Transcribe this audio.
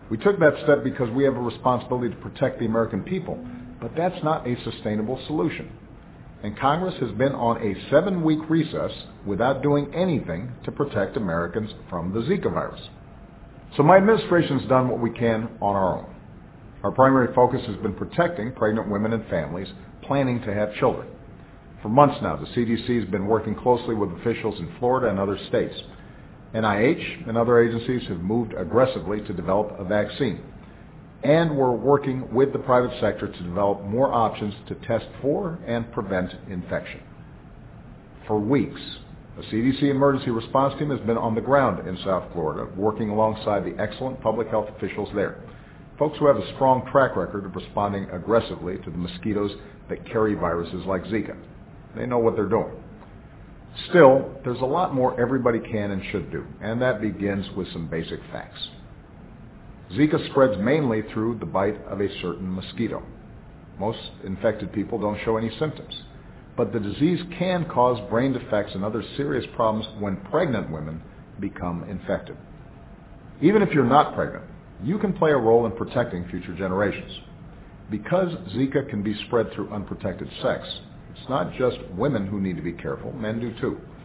We took that step because we have a responsibility to protect the American people, but that's not a sustainable solution. And Congress has been on a 7-week recess without doing anything to protect Americans from the Zika virus. So my administration's done what we can on our own. Our primary focus has been protecting pregnant women and families planning to have children. For months now, the CDC has been working closely with officials in Florida and other states. NIH and other agencies have moved aggressively to develop a vaccine. And we're working with the private sector to develop more options to test for and prevent infection. For weeks, a CDC emergency response team has been on the ground in South Florida, working alongside the excellent public health officials there, folks who have a strong track record of responding aggressively to the mosquitoes that carry viruses like Zika. They know what they're doing. Still, there's a lot more everybody can and should do, and that begins with some basic facts. Zika spreads mainly through the bite of a certain mosquito. Most infected people don't show any symptoms, but the disease can cause brain defects and other serious problems when pregnant women become infected. Even if you're not pregnant, you can play a role in protecting future generations. Because Zika can be spread through unprotected sex, it's not just women who need to be careful, men do too.